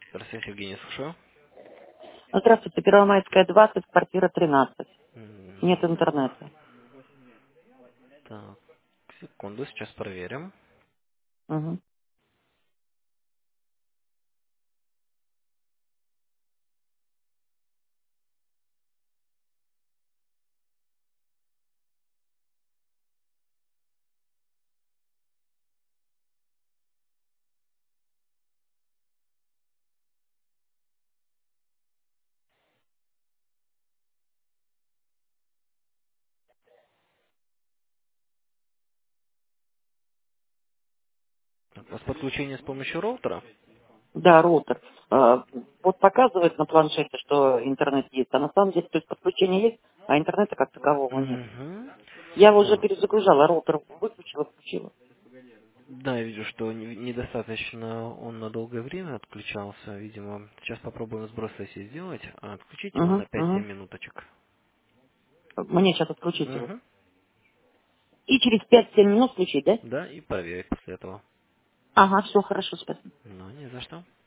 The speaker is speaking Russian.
Здравствуйте, Евгений, слушаю. Здравствуйте, Первомайская, 20, квартира 13. Нет М, интернета. Так, секунду, сейчас проверим. Мгм. Так, у вас подключение с помощью роутера? Да, роутер. Вот показывает на планшете, что интернет есть, а на самом деле, то есть подключение есть, а интернета как такового нет. Угу. Я его уже Так. перезагружала, роутер выключила, включила. Да, я вижу, что недостаточно он на долгое время отключался, видимо. Сейчас попробуем сброс сессии сделать. Отключить его Угу, на 5-7 угу. минуточек. Мне сейчас отключить его. Угу. И через 5-7 минут включить, да? Да, и проверить после этого. Ага, все хорошо, спасибо. Ну, не за что.